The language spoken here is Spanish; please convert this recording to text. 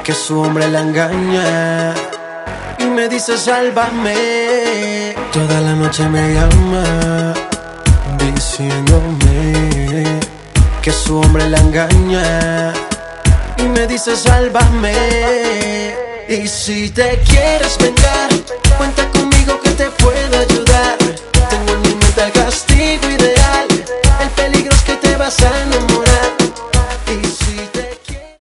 que su hombre la engaña y me dice sálvame. Toda la noche me llama diciéndome que su hombre la engaña y me dice sálvame. Y si te quieres vengar, cuenta conmigo que te puedo ayudar.